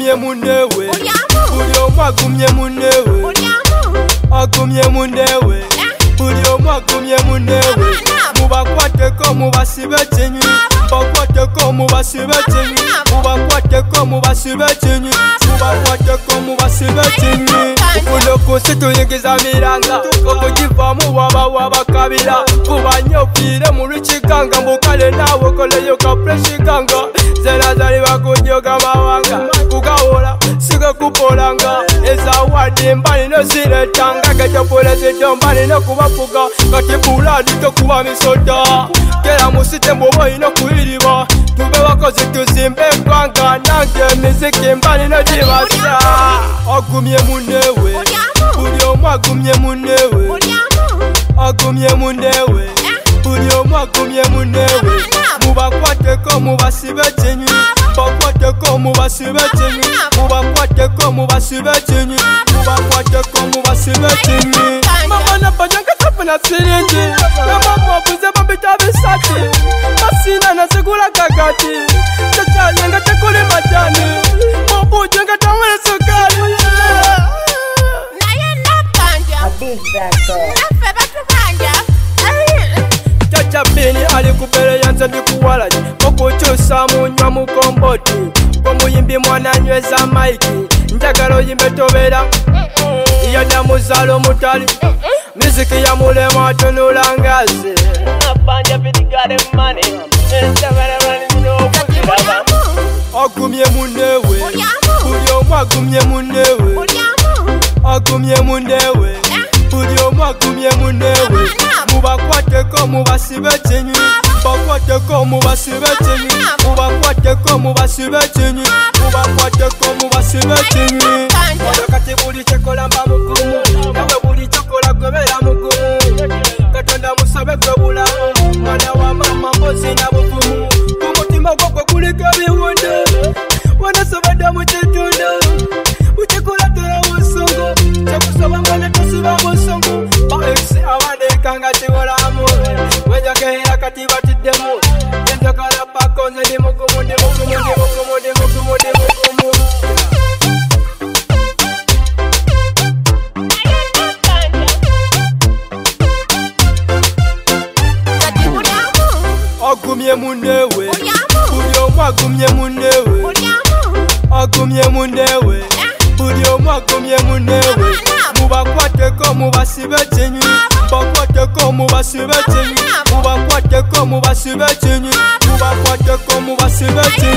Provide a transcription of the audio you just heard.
agumye munewe buli omu agumye munewe agumye munewe buli omu agumye munewe mubakwateko mubasibe kinywi bakwateko mubasibe kinywi mubakwateko mubasibe kinywi mubakwateko mubasibe kinywi kuno kunsi tuyingiza miranga okugivaamu waba wabakabira kuba nnyo ofiire mu lukiganga mbukale naawe koleyo kapreshiganga zenazali bakunjoga mawanga kugawola sige kupolanga ezawadi mbalino ziretanga getopuleziddo mbalino kubafuga katibuladi tokuba misoda kera musite mboba olina kuyiriba tube bakozi tuzimbe eggwanga nange emiziki mbalino gibasa agumye munewe buli omu agumye munewe agumye munewe buli omu agumye munewe mubakwateko mubasibe kinywi bakwateko mubasibe kinywi mubakwateko mubasibe kinywi mubakwateko mubasibe kinywi mama nabanyanga tapuna siringi namama wabuze bambita bisati masina nazigula kagati chachanyenga tekuli majani obujenga tawele sukari Chacha Bini alikubele yanze ndikuwalaji okukyusa munywa mukomboti omuyimbi mwana nyweza maiki njagala oyimbe tobera yonna muzalo mutali miziki ya mulema atunula ngazi agumye munewe buli omu agumye munewe agumye munewe buli omu agumye munewe mubakwateko mubasibe kinywi bakwateko mubasibe kinywi mubakwateko mubasibe kinywi mubakwateko mubasibe kinywi kati buli kyekola mba mugumu nawe buli kyokola gwebera mugumu katonda musabe gwe bulamu mwana wa mama mbozi na buvumu kumutima gwo gwe kuliko ebiwundu wanasobadde mu kitundu bukikola toya busungu kyekusaba mwana tosiba busungu baesi abandekanga kibolamu wenjogera kati batiddemu enjogala pako nze ndi mugumu ndi mugumu ndi mugumu ndi mugumu ndi mugumu agumye munewe buli omu agumye munewe agumye munewe buli omu agumye munewe mubakwateko mubasibe kinywi bakwateko mubasibe kinywi mubakwateko mubasibe kinywi mubakwateko mubasibe kinywi